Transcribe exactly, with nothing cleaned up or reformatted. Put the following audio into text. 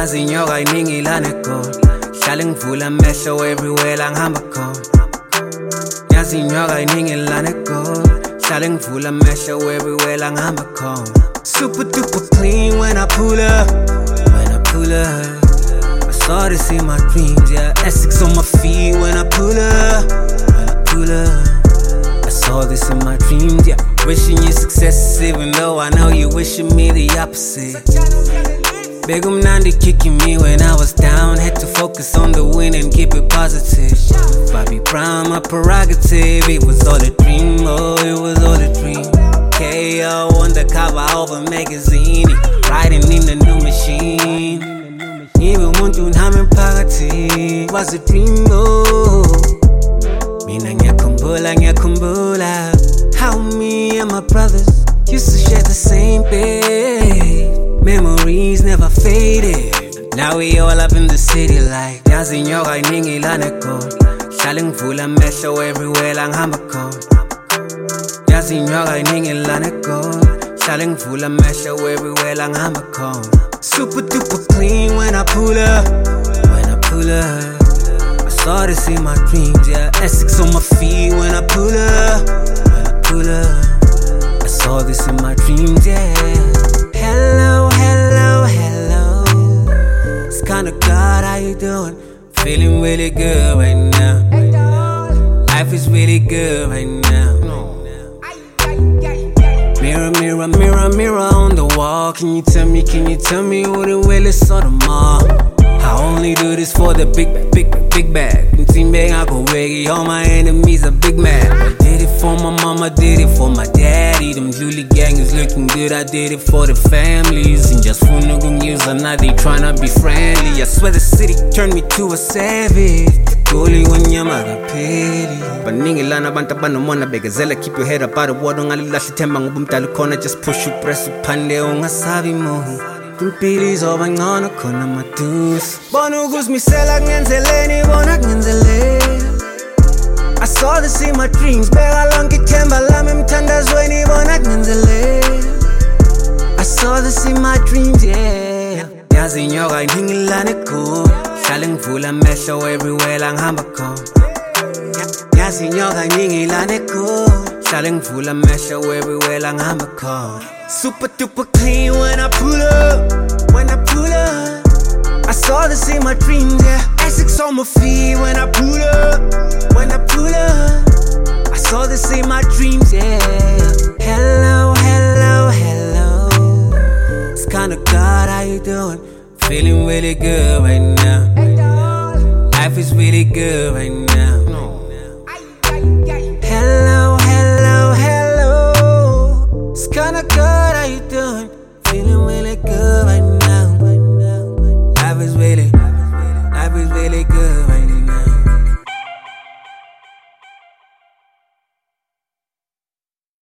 Yazi inyoka iningi lana eGoli Hlale ngivula amehlo everywhere la ngihamba khona Yazi inyoka iningi lana eGoli Hlale ngivula amehlo everywhere la ngihamba khona Super duper clean when I pull up When I pull up I saw this in my dreams, yeah Essex on my feet when I pull up When I pull up I saw this in my dreams, yeah Wishing you success even though I know you wishing me the opposite Big umnandi kicking me when I was down Had to focus on the win and keep it positive Bobby Brown, my prerogative It was all a dream, oh it was all a dream K O on the cover of a magazine Riding in the new machine Even muntu nami emphakathini Was a dream, oh Mina ngiyakhumbula, ngiyakhumbula How me and my brothers Used to share the same bed Memories never faded Now we all up in the city like Yazi inyoka iningi lana eGoli Hlale ngivula amehlo everywhere la ngihamba khona Yazi inyoka iningi lana eGoli Hlale ngivula amehlo everywhere la ngihamba khona Super duper clean when I pull up When I pull up I saw this in my dreams, yeah Essex on my feet when I pull up When I pull up I saw this in my dreams, yeah Hello, hello, hello It's kinda God, how you doing? Feeling really good right now Life is really good right now Mirror, mirror, mirror, mirror on the wall Can you tell me, can you tell me who the realest of them all? I only do this for the big, big, big bag Team bag, I go reggae, all my enemies are big mad I did it for my mama, did it for my daddy Them Julie gang is looking good, I did it for the families And just for no good news, and now they tryna be friendly I swear the city turned me to a savage Goli wanyama peli Baningi lana banta banomona begazela Keep your head up out of water Ngalilahli themba ngoba umdala khona Just push you press uphande ungasabi mohu Impili zoba ngcono khona madusi Bona ukuzimisela kungenzeleni bona kungenzeleni I saw this in my dreams Beka lonke ithemba lami emthandazweni bona kungenzeleni I saw this in my dreams, yeah Yazi inyoka iningi lana eGoli Hlale ngivula amehlo everywhere la ngihamba khona Yazi inyoka iningi lana eGoli Hlale ngivula amehlo everywhere la ngihamba khona Super duper clean when I pull up When I pull up I saw this in my dreams, yeah Essex on my feet when I pull up When I pull up I saw this in my dreams, yeah Hello, hello, hello It's kinda God, how you doing? Feeling really good right